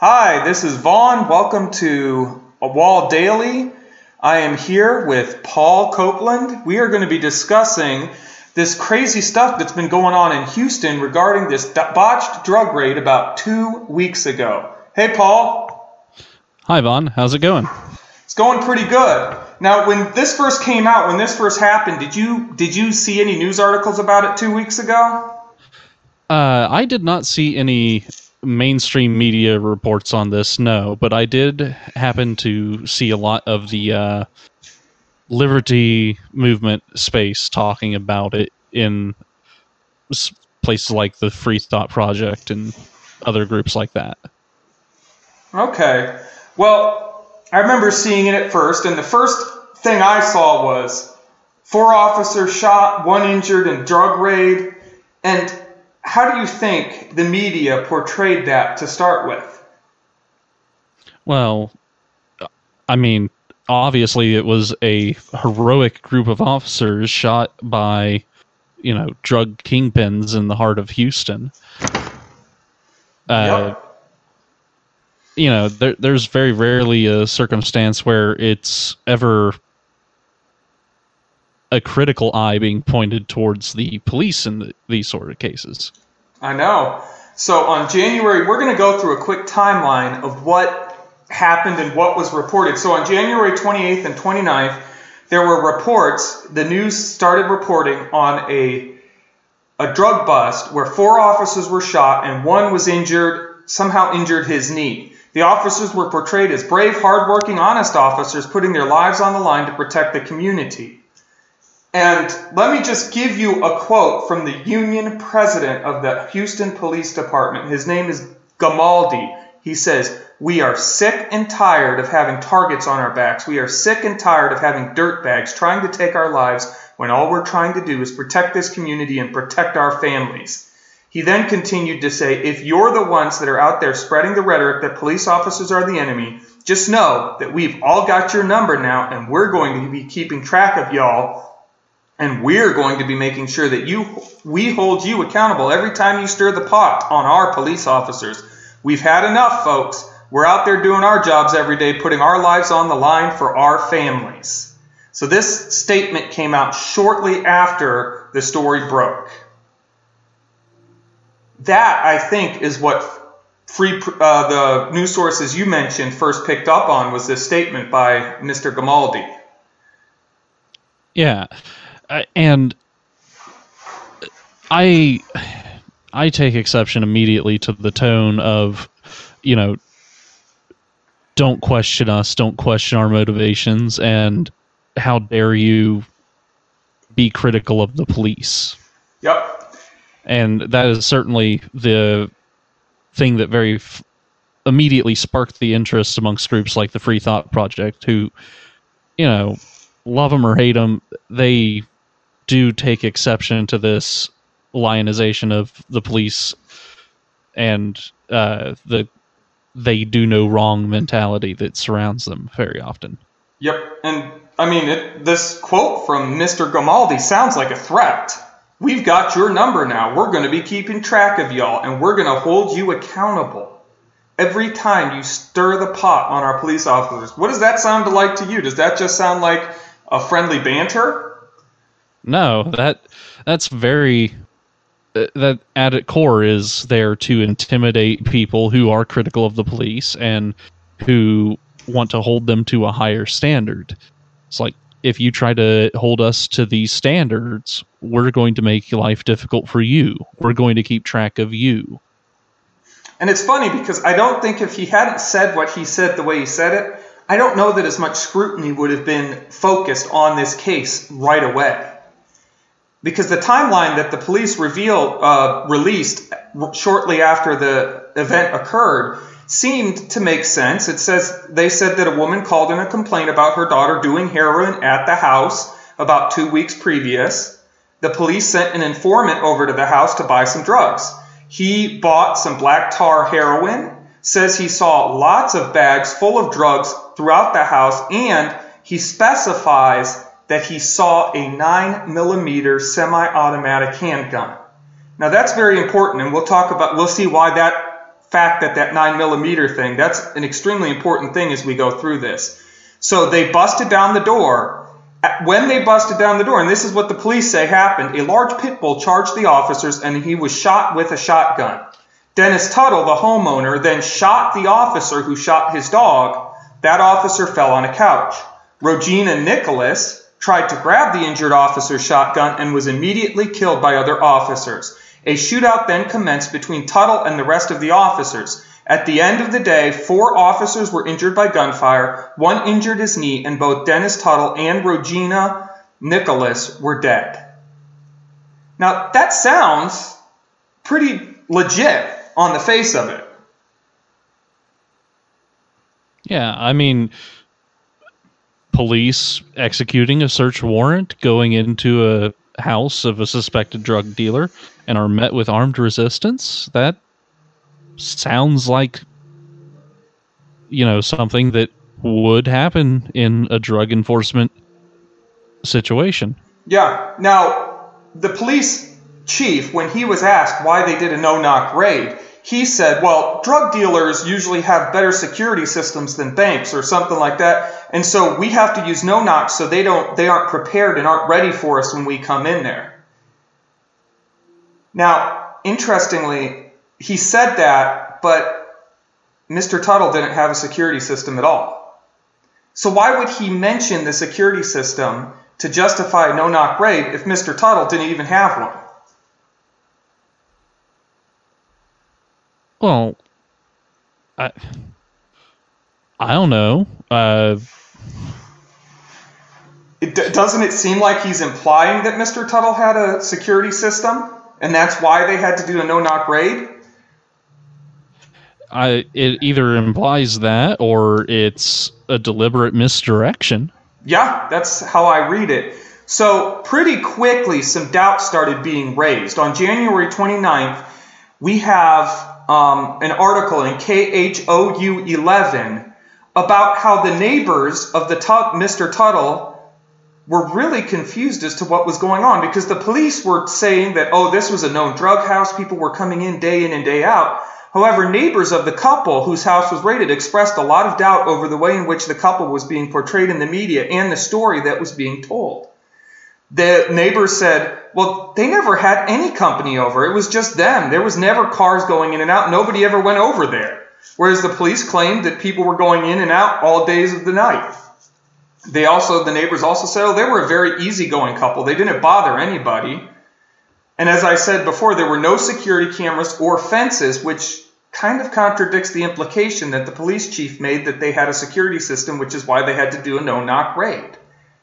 Hi, this is Vaughn. Welcome to Wall Daily. I am here with Paul Copeland. We are going to be discussing this crazy stuff that's been going on in Houston regarding this botched drug raid about 2 weeks ago. Hey, Paul. Hi, Vaughn. How's it going? It's going pretty good. Now, when this first came out, when this first happened, did you see any news articles about it 2 weeks ago? I did not see any mainstream media reports on this, no, but I did happen to see a lot of the liberty movement space talking about it in places like the Free Thought Project and other groups like that. Okay. Well, I remember seeing it at first, and the first thing I saw was 4 officers shot, 1 injured in drug raid. And how do you think the media portrayed that to start with? Well, I mean, obviously it was a heroic group of officers shot by, drug kingpins in the heart of Houston. Yep. There's very rarely a circumstance where it's ever a critical eye being pointed towards the police in these sort of cases. I know. So on January, we're going to go through a quick timeline of what happened and what was reported. So on January 28th and 29th, there were reports, the news started reporting on a drug bust where 4 officers were shot and 1 was somehow injured his knee. The officers were portrayed as brave, hardworking, honest officers putting their lives on the line to protect the community. And let me just give you a quote from the union president of the Houston Police Department. His name is Gamaldi. He says, "We are sick and tired of having targets on our backs. We are sick and tired of having dirtbags trying to take our lives when all we're trying to do is protect this community and protect our families." He then continued to say, "If you're the ones that are out there spreading the rhetoric that police officers are the enemy, just know that we've all got your number now, and we're going to be keeping track of y'all. And we're going to be making sure that we hold you accountable every time you stir the pot on our police officers. We've had enough, folks. We're out there doing our jobs every day, putting our lives on the line for our families." So this statement came out shortly after the story broke. That, I think, is what the news sources you mentioned first picked up on, was this statement by Mr. Gamaldi. Yeah. And I take exception immediately to the tone of, don't question us, don't question our motivations, and how dare you be critical of the police. Yep. And that is certainly the thing that very immediately sparked the interest amongst groups like the Free Thought Project, who, love them or hate them, they do take exception to this lionization of the police and the they do no wrong mentality that surrounds them very often. Yep. And I mean, this quote from Mr. Gamaldi sounds like a threat. "We've got your number now. We're going to be keeping track of y'all, and we're going to hold you accountable every time you stir the pot on our police officers." What does that sound like to you? Does that just sound like a friendly banter? No, that's very... that at its core is there to intimidate people who are critical of the police and who want to hold them to a higher standard. It's like, if you try to hold us to these standards, we're going to make life difficult for you. We're going to keep track of you. And it's funny because I don't think if he hadn't said what he said the way he said it, I don't know that as much scrutiny would have been focused on this case right away. Because the timeline that the police released shortly after the event occurred seemed to make sense. They said that a woman called in a complaint about her daughter doing heroin at the house about 2 weeks previous. The police sent an informant over to the house to buy some drugs. He bought some black tar heroin, says he saw lots of bags full of drugs throughout the house, and he specifies that he saw a 9mm semi-automatic handgun. Now that's very important, and we'll see why that fact that 9mm thing, that's an extremely important thing as we go through this. So they busted down the door. When they busted down the door, and this is what the police say happened, a large pit bull charged the officers and he was shot with a shotgun. Dennis Tuttle, the homeowner, then shot the officer who shot his dog. That officer fell on a couch. Regina Nicholas tried to grab the injured officer's shotgun and was immediately killed by other officers. A shootout then commenced between Tuttle and the rest of the officers. At the end of the day, 4 officers were injured by gunfire, 1 injured his knee, and both Dennis Tuttle and Regina Nicholas were dead. Now, that sounds pretty legit on the face of it. Yeah, I mean, police executing a search warrant, going into a house of a suspected drug dealer, and are met with armed resistance. That sounds like, something that would happen in a drug enforcement situation. Yeah. Now, the police chief, when he was asked why they did a no-knock raid, he said, well, drug dealers usually have better security systems than banks or something like that. And so we have to use no-knock so they aren't prepared and aren't ready for us when we come in there. Now, interestingly, he said that, but Mr. Tuttle didn't have a security system at all. So why would he mention the security system to justify a no-knock raid if Mr. Tuttle didn't even have one? Well, I don't know. Doesn't it seem like he's implying that Mr. Tuttle had a security system, and that's why they had to do a no-knock raid? It either implies that, or it's a deliberate misdirection. Yeah, that's how I read it. So pretty quickly, some doubts started being raised. On January 29th, we have an article in KHOU 11 about how the neighbors of Mr. Tuttle were really confused as to what was going on, because the police were saying that, this was a known drug house. People were coming in and day out. However, neighbors of the couple whose house was raided expressed a lot of doubt over the way in which the couple was being portrayed in the media and the story that was being told. The neighbors said, well, they never had any company over. It was just them. There was never cars going in and out. Nobody ever went over there. Whereas the police claimed that people were going in and out all days of the night. The neighbors also said, they were a very easygoing couple. They didn't bother anybody. And as I said before, there were no security cameras or fences, which kind of contradicts the implication that the police chief made that they had a security system, which is why they had to do a no-knock raid.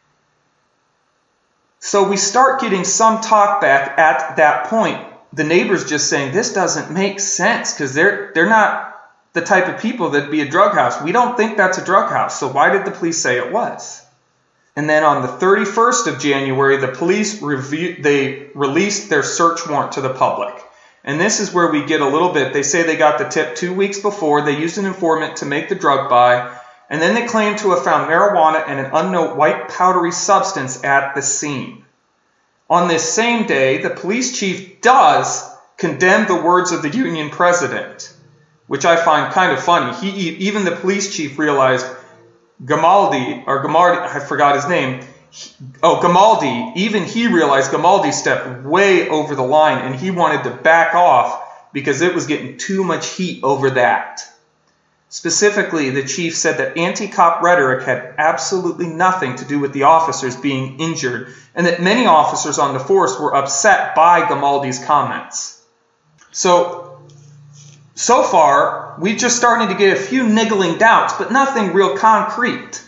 So we start getting some talk back at that point. The neighbors just saying, this doesn't make sense, because they're not the type of people that'd be a drug house. We don't think that's a drug house. So why did the police say it was? And then on the 31st of January, the police released their search warrant to the public. And this is where we get a little bit. They say they got the tip 2 weeks before. They used an informant to make the drug buy. And then they claim to have found marijuana and an unknown white powdery substance at the scene. On this same day, the police chief does condemn the words of the union president, which I find kind of funny. Even the police chief realized Gamaldi, I forgot his name. Gamaldi, even he realized Gamaldi stepped way over the line, and he wanted to back off because it was getting too much heat over that. Specifically, the chief said that anti-cop rhetoric had absolutely nothing to do with the officers being injured, and that many officers on the force were upset by Gamaldi's comments. So far, we're just starting to get a few niggling doubts, but nothing real concrete.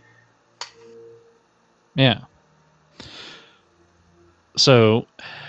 Yeah. So,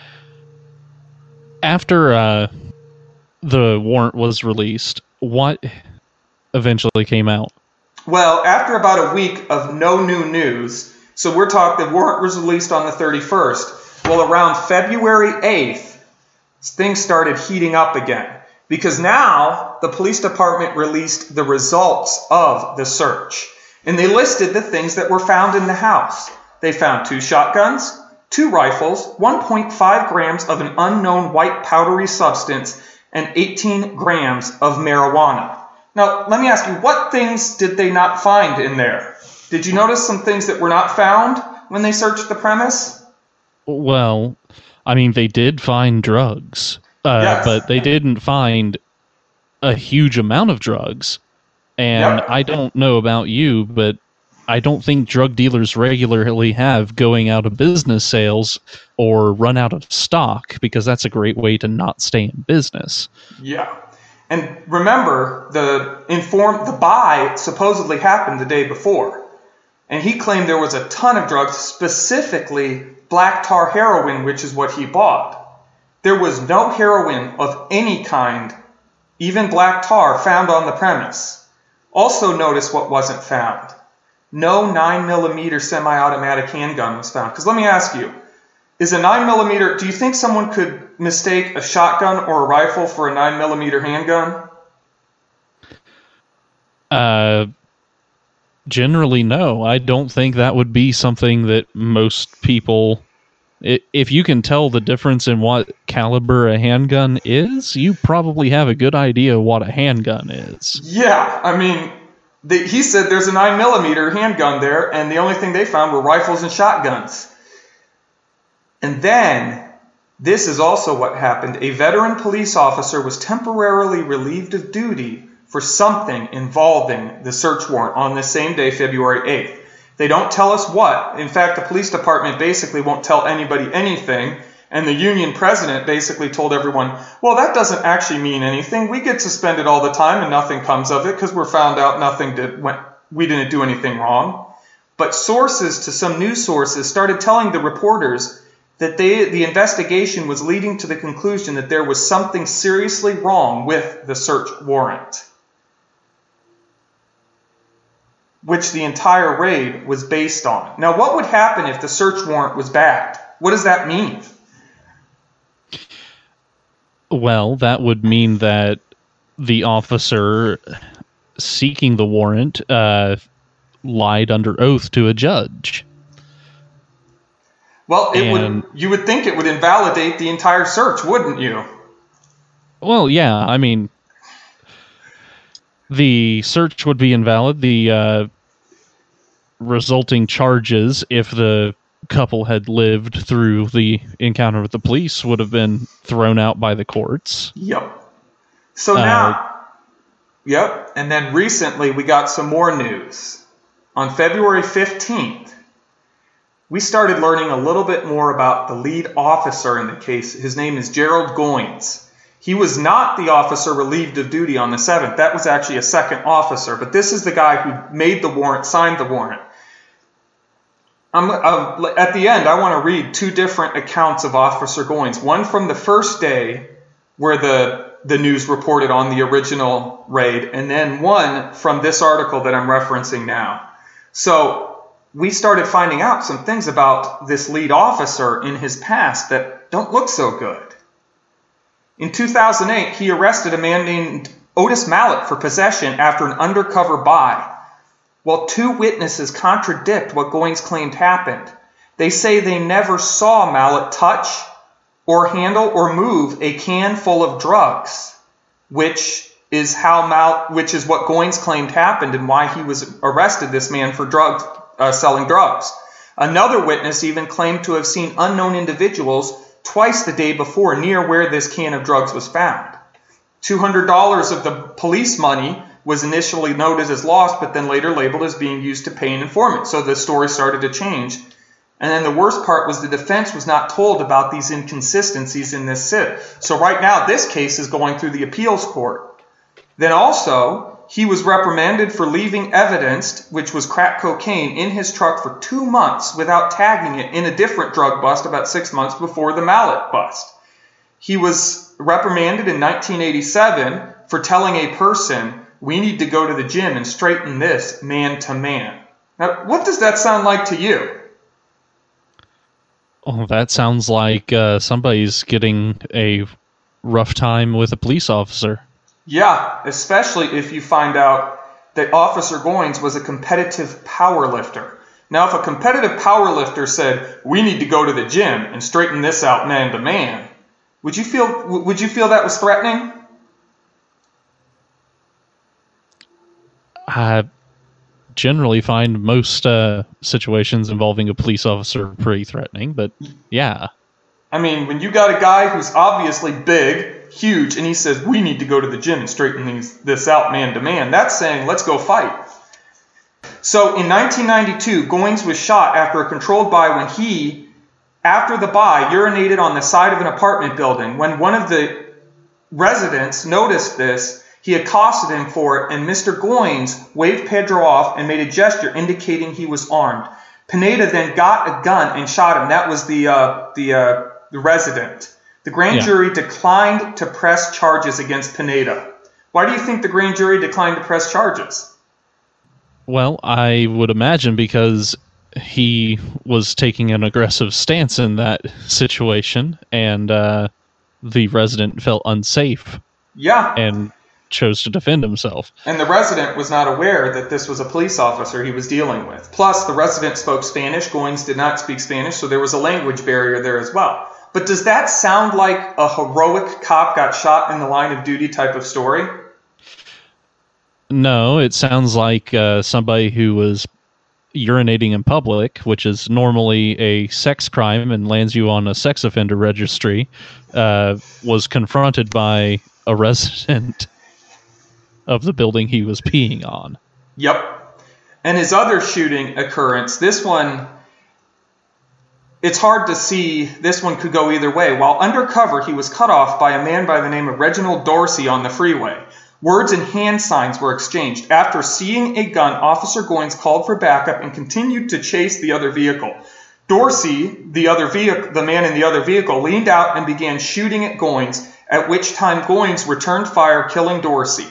after the warrant was released, what eventually came out? Well, after about a week of no new news, so we're talking, the warrant was released on the 31st. Well, around February 8th, things started heating up again, because now the police department released the results of the search. And they listed the things that were found in the house. They found 2 shotguns, 2 rifles, 1.5 grams of an unknown white powdery substance, and 18 grams of marijuana. Now, let me ask you, what things did they not find in there? Did you notice some things that were not found when they searched the premise? Well, I mean, they did find drugs, Yes. but they didn't find a huge amount of drugs. And Yep. I don't know about you, but I don't think drug dealers regularly have going out of business sales or run out of stock, because that's a great way to not stay in business. Yeah. And remember, the buy supposedly happened the day before. And he claimed there was a ton of drugs, specifically black tar heroin, which is what he bought. There was no heroin of any kind, even black tar, found on the premise. Also notice what wasn't found. No 9mm semi-automatic handgun was found. Because let me ask you, is a 9mm, do you think someone could mistake a shotgun or a rifle for a 9mm handgun? Generally, no. I don't think that would be something that most people... If you can tell the difference in what caliber a handgun is, you probably have a good idea what a handgun is. Yeah, I mean, he said there's a 9mm handgun there, and the only thing they found were rifles and shotguns. And then, this is also what happened. A veteran police officer was temporarily relieved of duty for something involving the search warrant on the same day, February 8th. They don't tell us what. In fact, the police department basically won't tell anybody anything. And the union president basically told everyone, well, that doesn't actually mean anything. We get suspended all the time and nothing comes of it because we're found out we didn't do anything wrong. But sources to some news sources started telling the reporters that the investigation was leading to the conclusion that there was something seriously wrong with the search warrant, which the entire raid was based on. Now, what would happen if the search warrant was bad? What does that mean? Well, that would mean that the officer seeking the warrant lied under oath to a judge. Well, you would think it would invalidate the entire search, wouldn't you? Well, yeah, I mean, the search would be invalid. The resulting charges, if the couple had lived through the encounter with the police, would have been thrown out by the courts. Yep. So now, yep. And then recently we got some more news. On February 15th, we started learning a little bit more about the lead officer in the case. His name is Gerald Goins. He was not the officer relieved of duty on the 7th. That was actually a second officer. But this is the guy who made the warrant, signed the warrant. At the end, I want to read two different accounts of Officer Goins. One from the first day where the news reported on the original raid, and then one from this article that I'm referencing now. So we started finding out some things about this lead officer in his past that don't look so good. In 2008, he arrested a man named Otis Mallett for possession after an undercover buy. While two witnesses contradict what Goins claimed happened, they say they never saw Mallett touch or handle or move a can full of drugs, which is what Goins claimed happened and why he was arrested, this man, for selling drugs. Another witness even claimed to have seen unknown individuals twice the day before near where this can of drugs was found. $200 of the police money was initially noted as lost, but then later labeled as being used to pay an informant. So the story started to change. And then the worst part was the defense was not told about these inconsistencies in this sit. So right now, this case is going through the appeals court. Then also, he was reprimanded for leaving evidence, which was crack cocaine, in his truck for 2 months without tagging it in a different drug bust about 6 months before the Mallett bust. He was reprimanded in 1987 for telling a person, we need to go to the gym and straighten this man to man. Now, what does that sound like to you? Oh, that sounds like somebody's getting a rough time with a police officer. Yeah, especially if you find out that Officer Goins was a competitive powerlifter. Now, if a competitive powerlifter said, we need to go to the gym and straighten this out man to man, would you feel that was threatening? I generally find most situations involving a police officer pretty threatening, but yeah. I mean, when you got a guy who's obviously big, huge, and he says, we need to go to the gym and straighten this out man to man, that's saying, let's go fight. So in 1992, Goins was shot after a controlled buy when he, after the buy, urinated on the side of an apartment building. When one of the residents noticed this, he accosted him for it, and Mr. Goins waved Pedro off and made a gesture indicating he was armed. Pineda then got a gun and shot him. That was the resident. The grand jury declined to press charges against Pineda. Why do you think the grand jury declined to press charges? Well, I would imagine because he was taking an aggressive stance in that situation, and the resident felt unsafe. Yeah. And chose to defend himself. And the resident was not aware that this was a police officer he was dealing with. Plus, the resident spoke Spanish. Goins did not speak Spanish, so there was a language barrier there as well. But does that sound like a heroic cop got shot in the line of duty type of story? No, it sounds like somebody who was urinating in public, which is normally a sex crime and lands you on a sex offender registry, was confronted by a resident of the building he was peeing on. Yep. And his other shooting occurrence, this one, it's hard to see, this one could go either way. While undercover, he was cut off by a man by the name of Reginald Dorsey on the freeway. Words and hand signs were exchanged. After seeing a gun, Officer Goins called for backup and continued to chase the other vehicle. Dorsey, the man in the other vehicle, leaned out and began shooting at Goins, at which time Goins returned fire, killing Dorsey.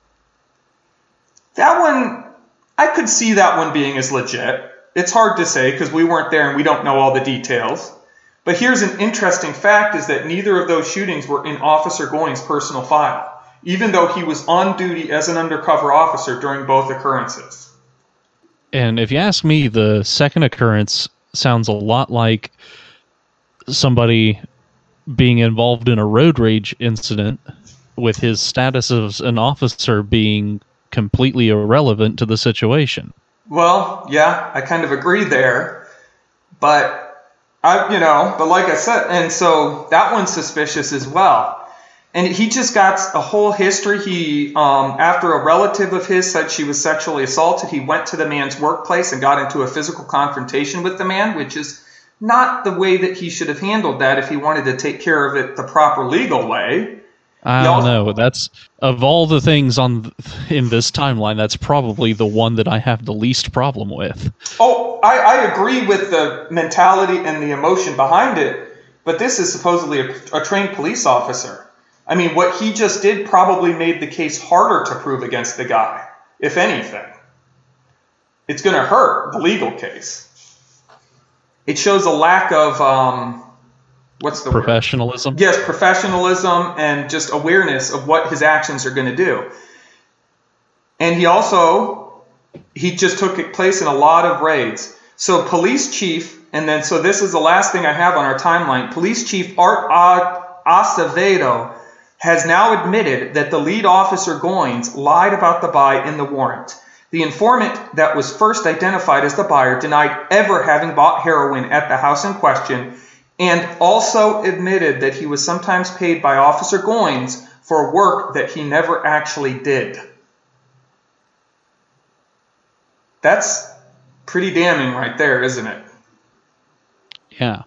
That one, I could see that one being as legit. It's hard to say because we weren't there and we don't know all the details. But here's an interesting fact is that neither of those shootings were in Officer Goins' personal file, even though he was on duty as an undercover officer during both occurrences. And if you ask me, the second occurrence sounds a lot like somebody being involved in a road rage incident with his status as an officer being completely irrelevant to the situation. Well, yeah, I kind of agree there, but like I said, and so that one's suspicious as well. And he just got a whole history. He, after a relative of his said she was sexually assaulted, he went to the man's workplace and got into a physical confrontation with the man, which is not the way that he should have handled that if he wanted to take care of it the proper legal way. I don't know. That's, of all the things in this timeline, that's probably the one that I have the least problem with. Oh, I agree with the mentality and the emotion behind it, but this is supposedly a trained police officer. I mean, what he just did probably made the case harder to prove against the guy, if anything. It's going to hurt the legal case. It shows a lack of... professionalism? Yes, professionalism and just awareness of what his actions are going to do. And he just took place in a lot of raids. So police chief, so this is the last thing I have on our timeline, police chief Art Acevedo has now admitted that the lead officer Goins lied about the buy in the warrant. The informant that was first identified as the buyer denied ever having bought heroin at the house in question, and also admitted that he was sometimes paid by Officer Goins for work that he never actually did. That's pretty damning right there, isn't it? Yeah.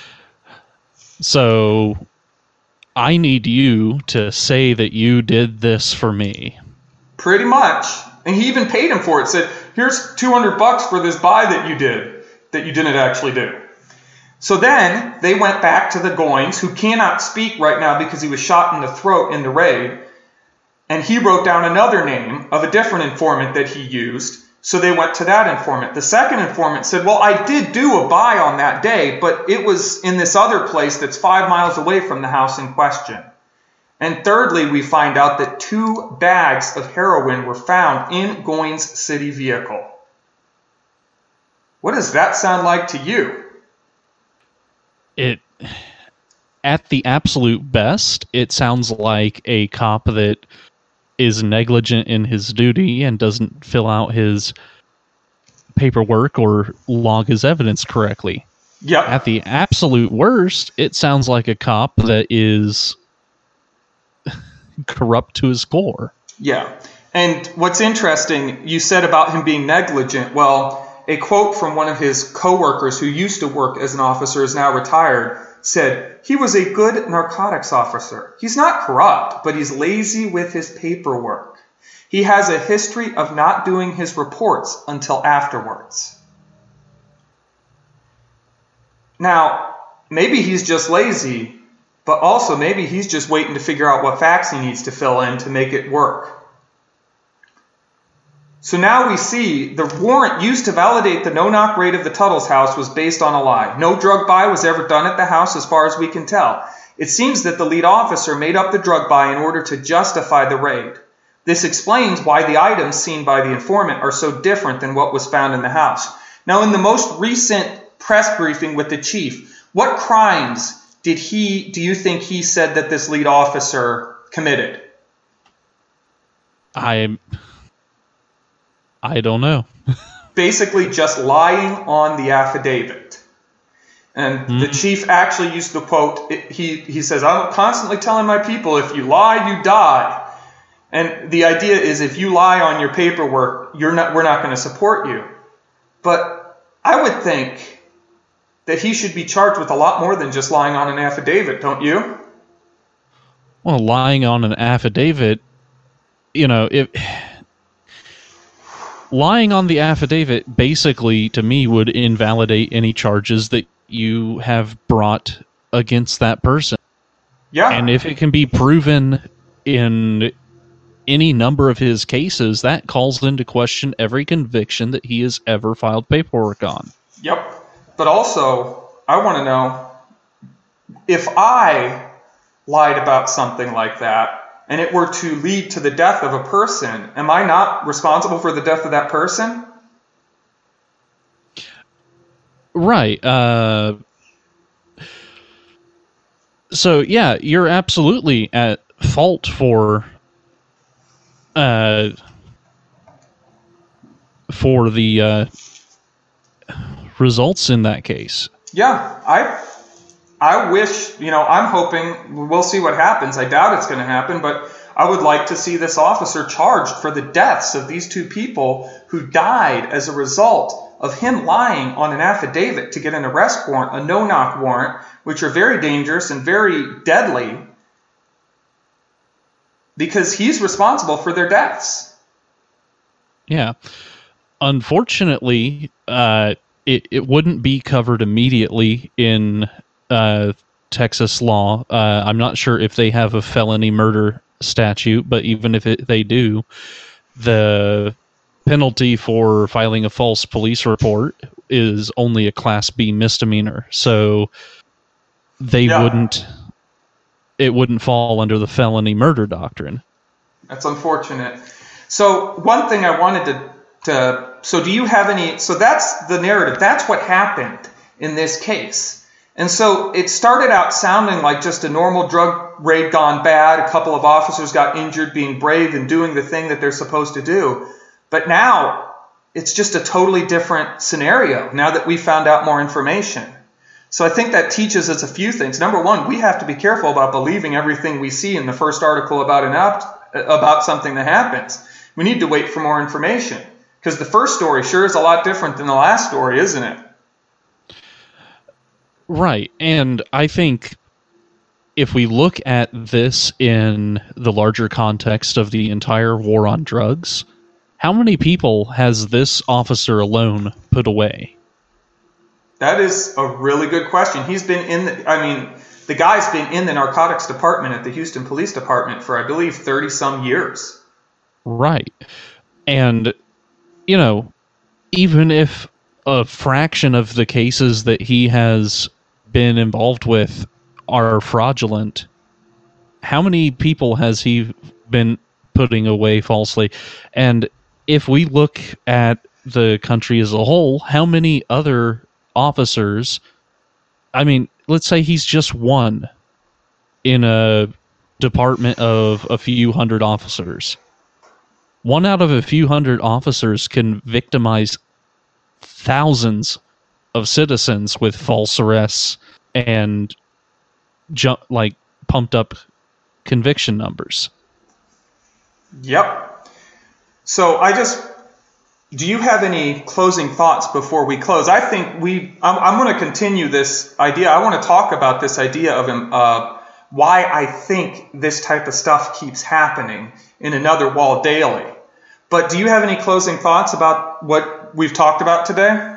So, I need you to say that you did this for me. Pretty much. And he even paid him for it. Said, here's $200 for this buy that you did, that you didn't actually do. So then they went back to the Goins, who cannot speak right now because he was shot in the throat in the raid. And he wrote down another name of a different informant that he used. So they went to that informant. The second informant said, well, I did do a buy on that day, but it was in this other place that's 5 miles away from the house in question. And thirdly, we find out that 2 bags of heroin were found in Goins' city vehicle. What does that sound like to you? At the absolute best, it sounds like a cop that is negligent in his duty and doesn't fill out his paperwork or log his evidence correctly. Yep. At the absolute worst, it sounds like a cop that is corrupt to his core. Yeah. And what's interesting, you said about him being negligent. Well, a quote from one of his coworkers who used to work as an officer, is now retired, said, "He was a good narcotics officer. He's not corrupt, but he's lazy with his paperwork. He has a history of not doing his reports until afterwards." Now, maybe he's just lazy, but also maybe he's just waiting to figure out what facts he needs to fill in to make it work. So now we see the warrant used to validate the no-knock raid of the Tuttle's house was based on a lie. No drug buy was ever done at the house as far as we can tell. It seems that the lead officer made up the drug buy in order to justify the raid. This explains why the items seen by the informant are so different than what was found in the house. Now, in the most recent press briefing with the chief, what crimes do you think he said that this lead officer committed? I don't know. Basically just lying on the affidavit. And the chief actually used the quote, he says, "I'm constantly telling my people, if you lie, you die." And the idea is if you lie on your paperwork, we're not going to support you. But I would think that he should be charged with a lot more than just lying on an affidavit, don't you? Well, lying on an affidavit, lying on the affidavit basically, to me, would invalidate any charges that you have brought against that person. Yeah. And if it can be proven in any number of his cases, that calls into question every conviction that he has ever filed paperwork on. Yep. But also, I want to know, if I lied about something like that, and it were to lead to the death of a person, am I not responsible for the death of that person? Right. So, yeah, you're absolutely at fault for the results in that case. Yeah, I wish, I'm hoping, we'll see what happens. I doubt it's going to happen, but I would like to see this officer charged for the deaths of these two people who died as a result of him lying on an affidavit to get an arrest warrant, a no-knock warrant, which are very dangerous and very deadly, because he's responsible for their deaths. Yeah. Unfortunately, it wouldn't be covered immediately in Texas law. I'm not sure if they have a felony murder statute, but even if they do, the penalty for filing a false police report is only a Class B misdemeanor. So it wouldn't fall under the felony murder doctrine. That's unfortunate. So one thing I wanted so do you have any, so that's the narrative. That's what happened in this case. And so it started out sounding like just a normal drug raid gone bad. A couple of officers got injured being brave and doing the thing that they're supposed to do. But now it's just a totally different scenario now that we found out more information. So I think that teaches us a few things. Number one, we have to be careful about believing everything we see in the first article about something that happens. We need to wait for more information, because the first story sure is a lot different than the last story, isn't it? Right. And I think if we look at this in the larger context of the entire war on drugs, how many people has this officer alone put away? That is a really good question. He's been the guy's been in the narcotics department at the Houston Police Department for, I believe, 30-some years. Right. And, even if a fraction of the cases that he has been involved with are fraudulent, how many people has he been putting away falsely? And if we look at the country as a whole, how many other officers, let's say he's just one in a department of a few hundred officers. one out of a few hundred officers can victimize thousands of citizens with false arrests and pumped up conviction numbers. Yep. So do you have any closing thoughts before we close? I think I'm going to continue this idea. I want to talk about this idea of why I think this type of stuff keeps happening in Another Wall Daily. But do you have any closing thoughts about what we've talked about today?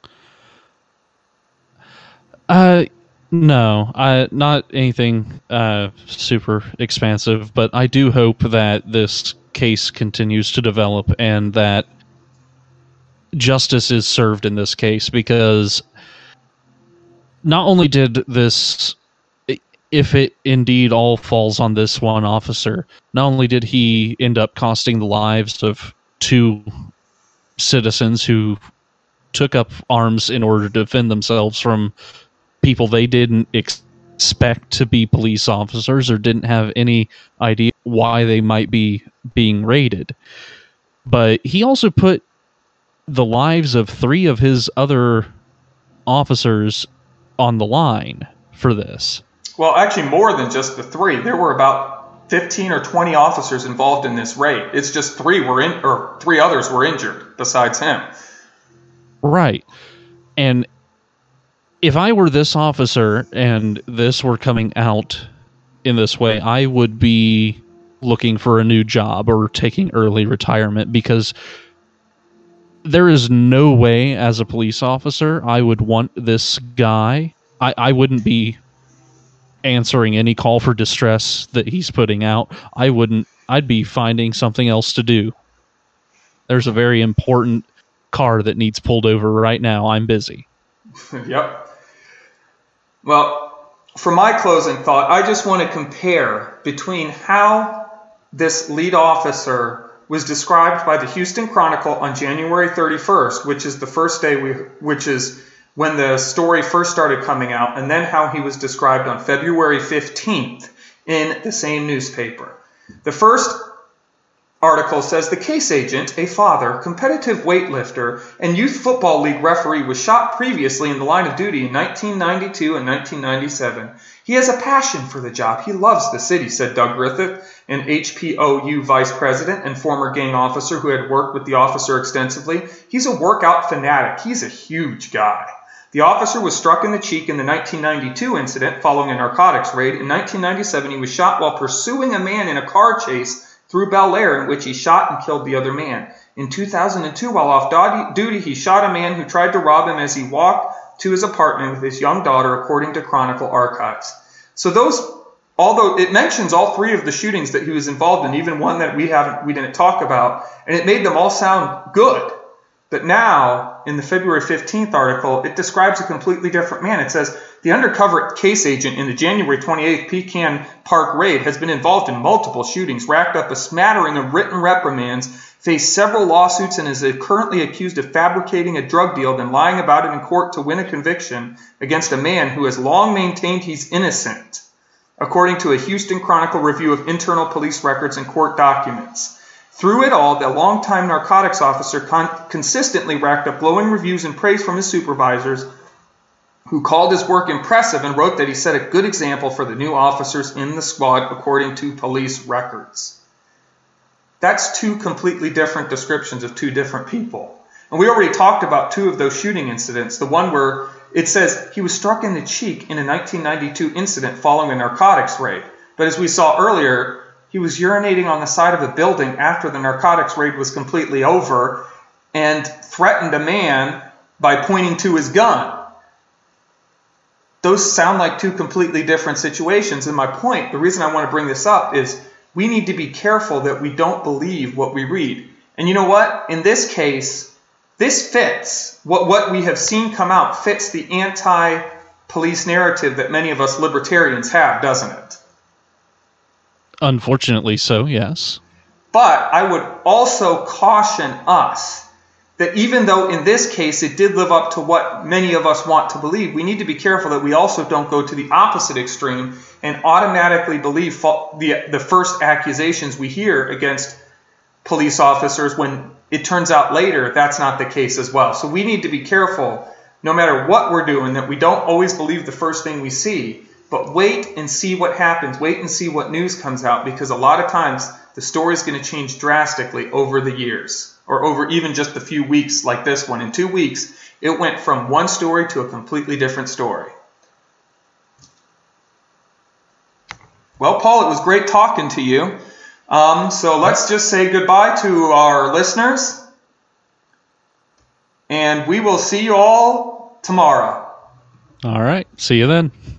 No, not anything super expansive, but I do hope that this case continues to develop and that justice is served in this case, because not only did this, if it indeed all falls on this one officer, not only did he end up costing the lives of 2 citizens who took up arms in order to defend themselves from people they didn't expect to be police officers or didn't have any idea why they might be being raided, but he also put the lives of 3 of his other officers on the line for this. Well, actually more than just the 3. There were about 15 or 20 officers involved in this raid. It's just 3 others were injured besides him. Right. And if I were this officer and this were coming out in this way, I would be looking for a new job or taking early retirement, because there is no way as a police officer I would want this guy. I wouldn't be answering any call for distress that he's putting out. I'd be finding something else to do. There's a very important car that needs pulled over right now. I'm busy. Yep. Well, for my closing thought, I just want to compare between how this lead officer was described by the Houston Chronicle on January 31st, which is the first day which is when the story first started coming out, and then how he was described on February 15th in the same newspaper. The first article says the case agent, a father, competitive weightlifter, and youth football league referee was shot previously in the line of duty in 1992 and 1997. He has a passion for the job. He loves the city, said Doug Griffith, an HPOU vice president and former gang officer who had worked with the officer extensively. He's a workout fanatic. He's a huge guy. The officer was struck in the cheek in the 1992 incident following a narcotics raid. In 1997, he was shot while pursuing a man in a car chase through Bel Air, in which he shot and killed the other man. In 2002, while off duty, he shot a man who tried to rob him as he walked to his apartment with his young daughter, according to Chronicle archives. So although it mentions all 3 of the shootings that he was involved in, even one that we didn't talk about, and it made them all sound good. But now, in the February 15th article, it describes a completely different man. It says, the undercover case agent in the January 28th Pecan Park raid has been involved in multiple shootings, racked up a smattering of written reprimands, faced several lawsuits, and is currently accused of fabricating a drug deal, then lying about it in court to win a conviction against a man who has long maintained he's innocent, according to a Houston Chronicle review of internal police records and court documents. Through it all, the longtime narcotics officer consistently racked up glowing reviews and praise from his supervisors, who called his work impressive and wrote that he set a good example for the new officers in the squad, according to police records. That's 2 completely different descriptions of 2 different people. And we already talked about 2 of those shooting incidents. The one where it says he was struck in the cheek in a 1992 incident following a narcotics raid. But as we saw earlier, he was urinating on the side of a building after the narcotics raid was completely over and threatened a man by pointing to his gun. Those sound like 2 completely different situations. And my point, the reason I want to bring this up, is we need to be careful that we don't believe what we read. And you know what? In this case, this fits. What we have seen come out fits the anti-police narrative that many of us libertarians have, doesn't it? Unfortunately so, yes. But I would also caution us that even though in this case it did live up to what many of us want to believe, we need to be careful that we also don't go to the opposite extreme and automatically believe the first accusations we hear against police officers when it turns out later that's not the case as well. So we need to be careful, no matter what we're doing, that we don't always believe the first thing we see, but wait and see what happens. Wait and see what news comes out, because a lot of times the story is going to change drastically over the years, or over even just a few weeks like this one. In 2 weeks, it went from one story to a completely different story. Well, Paul, it was great talking to you. So let's just say goodbye to our listeners, and we will see you all tomorrow. All right. See you then.